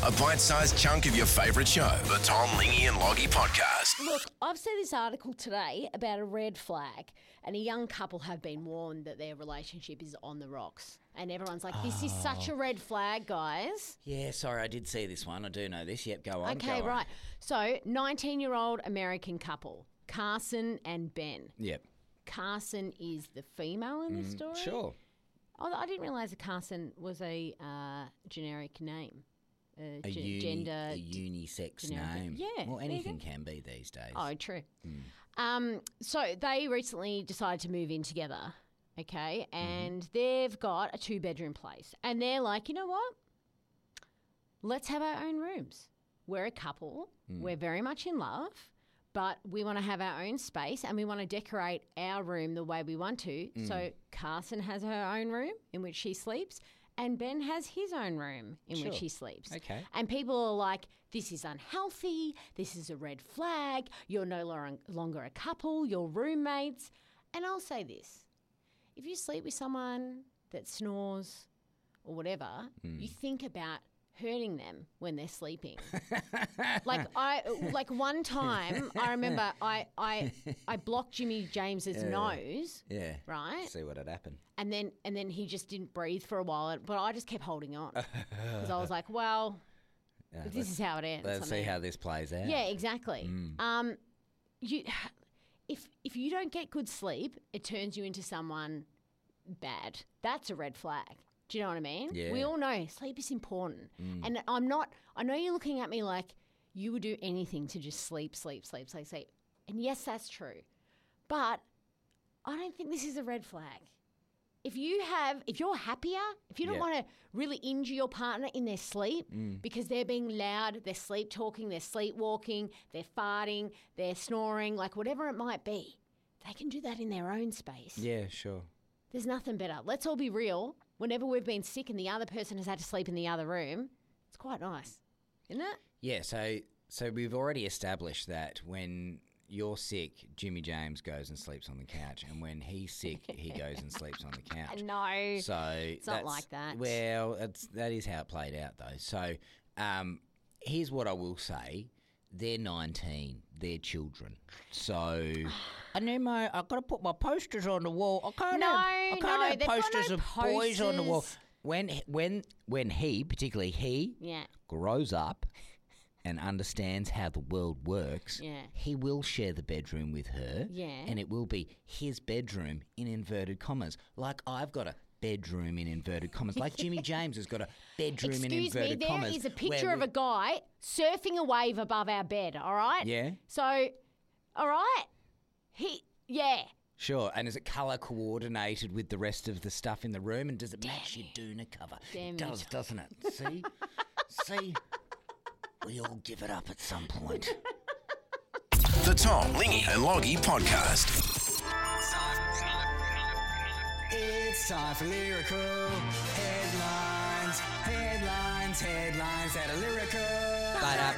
A bite-sized chunk of your favourite show. The Tom, Lingy and Loggy Podcast. Look, I've seen this article today about a red flag, and a young couple have been warned that their relationship is on the rocks. And everyone's like, this is such a red flag, guys. Yeah, sorry, I did see this one. I do know this. Yep, go on. Okay, go right. On. So, 19-year-old American couple, Carson and Ben. Yep. Carson is the female in this story. Sure. Oh, I didn't realise that Carson was a generic name. A Gender. unisex generic. name. Yeah, Well, there you anything go. can be these days. Oh, true. So they recently decided to move in together, okay, and they've got a 2-bedroom place. And they're like, you know what? Let's have our own rooms. We're a couple. We're very much in love, but we want to have our own space and we want to decorate our room the way we want to. So Carson has her own room in which she sleeps, and Ben has his own room in which he sleeps. Okay. And people are like, this is unhealthy. This is a red flag. You're no longer a couple. You're roommates. And I'll say this. If you sleep with someone that snores or whatever, you think about hurting them when they're sleeping. like one time, I remember I blocked Jimmy James's nose. Yeah. Right? See what had happened. And then he just didn't breathe for a while, but I just kept holding on because I was like, well, this is how it ends. Let's see how this plays out. Yeah, exactly. If you don't get good sleep, it turns you into someone bad. That's a red flag. Do you know what I mean? Yeah. We all know sleep is important. And I know you're looking at me like you would do anything to just sleep. And yes, that's true. But I don't think this is a red flag. If you're happier, if you don't want to really injure your partner in their sleep because they're being loud, they're sleep talking, they're sleepwalking, they're farting, they're snoring, like whatever it might be, they can do that in their own space. Yeah, sure. There's nothing better. Let's all be real. Whenever we've been sick and the other person has had to sleep in the other room, it's quite nice, isn't it? Yeah, so we've already established that when you're sick, Jimmy James goes and sleeps on the couch, and when he's sick, he goes and sleeps on the couch. No, So it's not like that. Well, that is how it played out, though. So here's what I will say. They're 19. They're children. So I've got to put my posters on the wall. I can't have they've got posters no of boys on the wall. posters. When he, particularly he, Yeah. grows up and understands how the world works, Yeah. he will share the bedroom with her. Yeah. And it will be his bedroom in inverted commas. Like I've got a bedroom in inverted commas. Like Jimmy James has got a bedroom in inverted there commas. is a picture where of a guy surfing a wave above our bed, all right? Yeah. So, all right. Sure, and is it colour coordinated with the rest of the stuff in the room, and does it match your doona cover? Damn It does, it. doesn't it? See? We all give it up at some point. The Tom, Lingy and Loggy Podcast. It's time for lyrical headlines that are lyrical.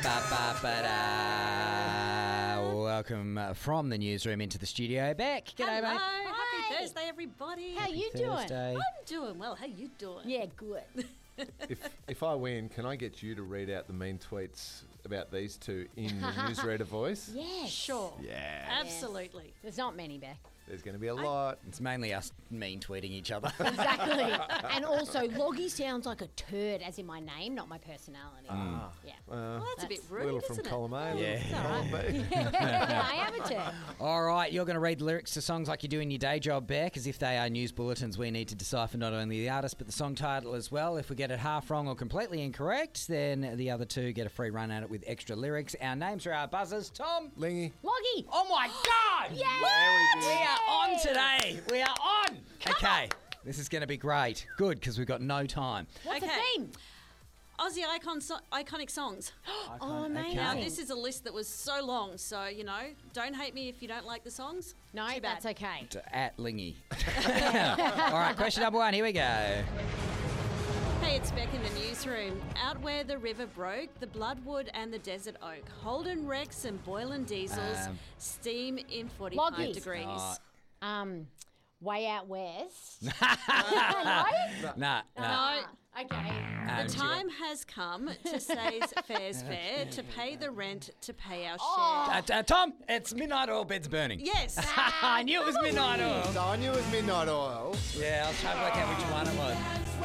Ba-da-ba-ba-ba-da. Welcome from the newsroom into the studio. Beck, g'day, Hello, mate. happy Thursday, everybody. How you doing? Thursday. I'm doing well. How you doing? Yeah, good. If I win, can I get you to read out the mean tweets about these two in the newsreader voice? Yeah, Sure. Yeah. Absolutely. There's not many, Beck. There's going to be a lot. It's mainly us mean tweeting each other. Exactly. And also, Loggy sounds like a turd, as in my name, not my personality. Yeah. Well, that's a bit A rude, little from isn't it? column A, a Yeah. little from column B. I am a turd. All right, you're going to read the lyrics to songs like you do in your day job, Beck, as if they are news bulletins. We need to decipher not only the artist but the song title as well. If we get it half wrong or completely incorrect, then the other two get a free run at it with extra lyrics. Our names are our buzzers. Tom. Lingy. Loggy. Oh my God! Yeah. We are on today. We are on. Okay, this is going to be great. Good, because we've got no time. What's Okay. the theme? Aussie iconic songs. Oh, amazing. Now, this is a list that was so long, so, don't hate me if you don't like the songs. No, Too bad. that's okay. At Lingy. All right, question number one. Here we go. Hey, it's Beck in the newsroom. Out where the river broke, the Bloodwood and the Desert Oak, Holden Rex and Boylan Diesels, steam in 45 Loggy. degrees. Oh. way out west. No? Nah. No. Okay. The time has come to say's fair's fair, to pay the rent, to pay our share. Tom, it's Midnight Oil Beds Burning. Yes. I knew it was Midnight Oil. So I knew it was Midnight Oil. Yeah, I was trying to work out which one it was.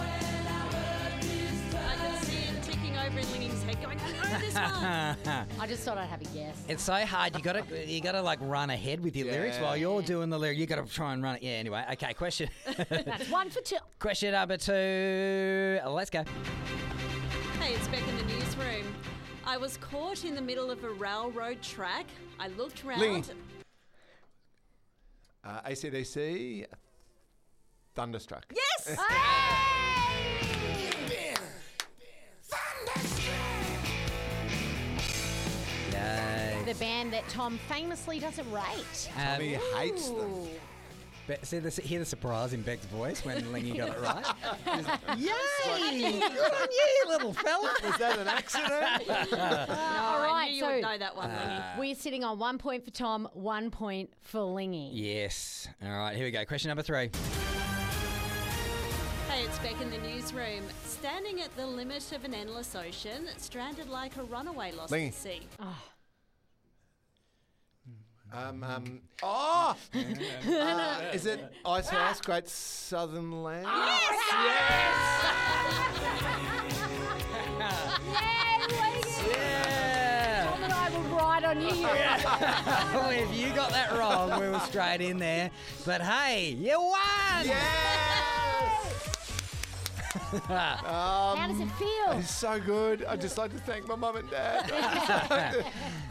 I can see it ticking over in Linging's head going, I know this one. I just thought I'd have a guess. It's so hard. You gotta like run ahead with your lyrics while you're doing the lyric. You gotta try and run it. Yeah. Anyway, okay. Question. That's 1 for 2. Question number 2. Let's go. Hey, it's Beck in the newsroom. I was caught in the middle of a railroad track. I looked round. Lingy. AC/DC, Thunderstruck. Yes! Yay. The band that Tom famously doesn't rate. Tommy hates them. Hear the surprise in Beck's voice when Lingy got it right. Yay! Good on you, little fella. Was that an accident? All I right, knew you so would know that one, Lingy. we're sitting on 1 point for Tom, 1 point for Lingy. Yes. All right, here we go. Question number 3. Hey, it's Beck in the newsroom. Standing at the limit of an endless ocean, stranded like a runaway lost Lingy. at sea. Is it Ice House, Great Southern Land? Yeah. Tom and I were right on you. Well, if you got that wrong, we were straight in there. But hey, you won! How does it feel? It's so good. I'd just like to thank my mum and dad.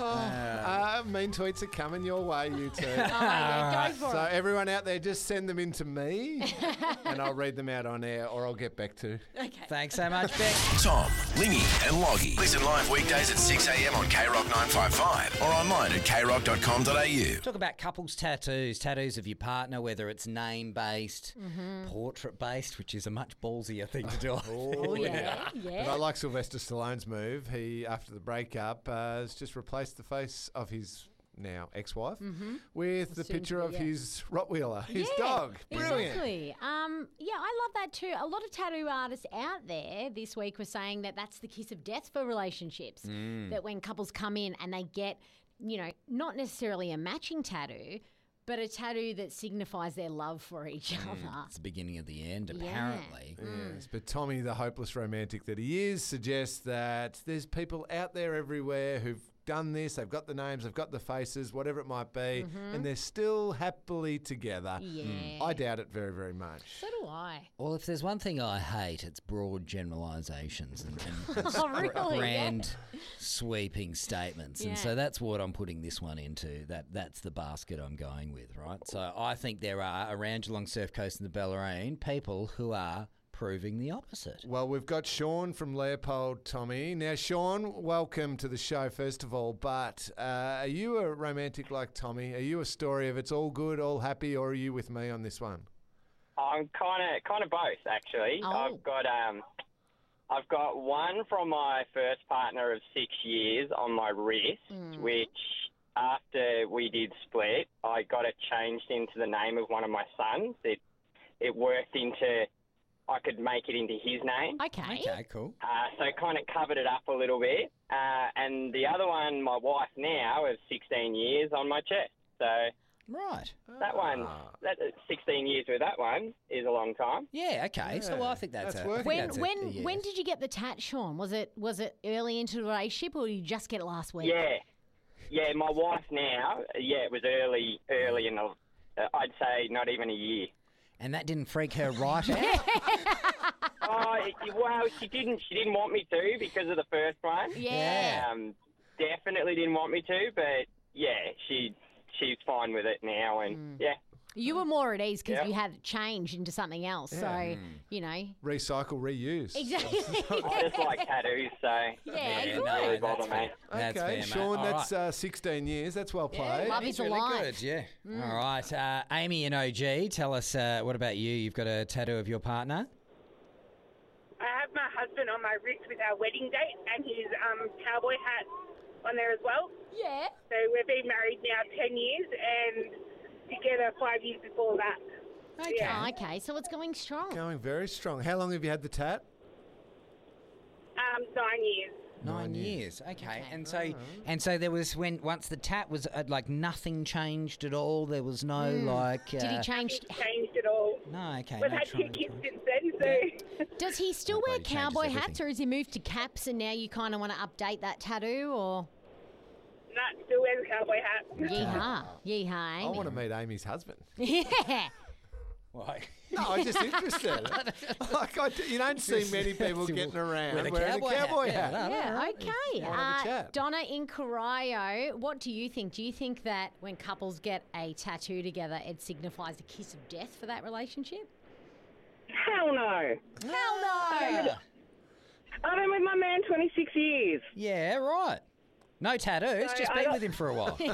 Mean tweets are coming your way, you two. Oh, yeah, go for So it. everyone out there, just send them in to me and I'll read them out on air or I'll get back to. Okay. Thanks so much, Beck. Tom, Lingy and Loggy. Listen live weekdays at 6 a.m. on KROC 955 or online at kroc.com.au. Talk about couples tattoos of your partner, whether it's name-based, portrait-based, which is a much ballsier thing to do. Oh, yeah. But I like Sylvester Stallone's move. He, after the breakup, has just replaced the face of his now ex-wife with the Soon picture to of be, yeah. his Rottweiler, his Yeah, dog. Brilliant. Exactly. Yeah, I love that too. A lot of tattoo artists out there this week were saying that that's the kiss of death for relationships. That when couples come in and they get, not necessarily a matching tattoo, but a tattoo that signifies their love for each other. It's the beginning of the end, apparently. Yes, but Tommy, the hopeless romantic that he is, suggests that there's people out there everywhere who've done this, they've got the names, they've got the faces, whatever it might be, and they're still happily together. Yeah. I doubt it very, very much. So do I. Well, if there's one thing I hate, it's broad generalisations and Oh, really? grand sweeping statements. And Yeah. so that's what I'm putting this one into. That's the basket I'm going with, right? So I think there are, around Geelong Surf Coast and the Bellarine, people who are proving the opposite. Well, we've got Sean from Leopold, Tommy. Now, Sean, welcome to the show, first of all. But are you a romantic like Tommy? Are you a story of it's all good, all happy, or are you with me on this one? I'm kind of both, actually. Oh. I've got one from my first partner of 6 years on my wrist, which after we did split, I got it changed into the name of one of my sons. It worked into, I could make it into his name. Okay. Okay, cool. So it kind of covered it up a little bit. And the other one, my wife now, of 16 years on my chest. So Right. that one, 16 years with that one is a long time. Yeah, okay. So I think that's That's a, I think working. that's a yes. When did you get the tat, Sean? Was it early into the relationship, or did you just get it last week? Yeah, my wife now, it was early in the, I'd say not even a year. And that didn't freak her right out? Well, she didn't want me to because of the first one. Yeah. Definitely didn't want me to, but yeah, she's fine with it now, and yeah. You were more at ease because Yeah. you had it changed into something else. So, Recycle, reuse. Exactly. I just like tattoos, so Yeah, it good. doesn't really that's bother fair. me. That's Okay, fair, mate. Sean, All that's right. 16 years. That's well played. love is Really alive. good, yeah. All right. Amy and OG, tell us, what about you? You've got a tattoo of your partner? I have my husband on my wrist with our wedding date and his cowboy hat on there as well. Yeah. So we've been married now 10 years and together 5 years before that. Okay. Yeah. Okay, so it's going strong. Going very strong. How long have you had the tat? 9 years. 9 years. Okay. And so there was once the tat was like nothing changed at all. There was no like. Did he change? It's changed it all. No. Okay. We've no had 2 trauma, kids trauma. since then, so... Does he still wear Everybody changes cowboy hats, everything. or has he moved to caps and now you kind of want to update that tattoo, or? Nah, still wears a cowboy hat. Yeehaw. Yeehaw, I Amy. want to meet Amy's husband. Yeah. Why? No, I'm just interested. You don't see many people getting around With a wearing cowboy a cowboy hat. hat. Yeah, Yeah, okay. I'll have a chat. Donna in Corio, what do you think? Do you think that when couples get a tattoo together, it signifies a kiss of death for that relationship? Hell no. Hell no! I've been with my man 26 years. Yeah, right. No tattoos, So just I been got- with him for a while. No,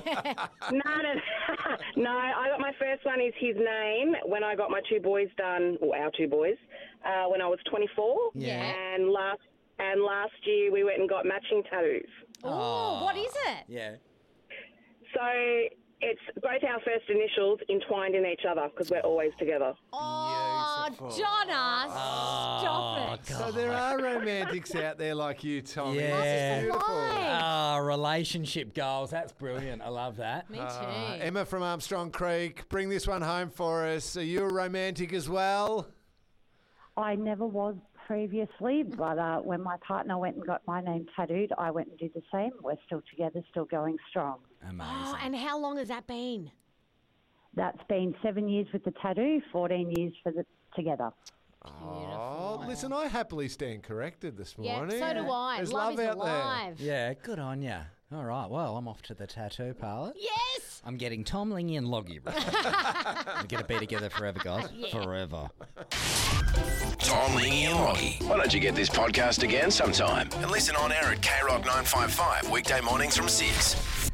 no, I got my first one is his name when I got my 2 boys done, or our 2 boys, when I was 24. Yeah. And last year we went and got matching tattoos. Oh, what is it? Yeah. So it's both our first initials entwined in each other because we're always together. Oh, Beautiful. Donna, Oh, stop it. So there are romantics out there like you, Tommy. Yeah. That's beautiful. Life. Relationship goals. That's brilliant. I love that. Me too. Emma from Armstrong Creek, bring this one home for us. Are you a romantic as well? I never was previously, but when my partner went and got my name tattooed, I went and did the same. We're still together, still going strong. Amazing. Oh, and how long has that been? That's been 7 years with the tattoo, 14 years for the together. Oh, listen, I happily stand corrected this Yeah, morning. so do I. There's Love love is out alive. Yeah, good on ya. All right, well, I'm off to the tattoo parlour. Yes! I'm getting Tom, Lingy and Loggy. We're going to be together forever, guys. Forever. Tom, Lingy and Loggy. Why don't you get this podcast again sometime and listen on air at KROC 955 weekday mornings from 6.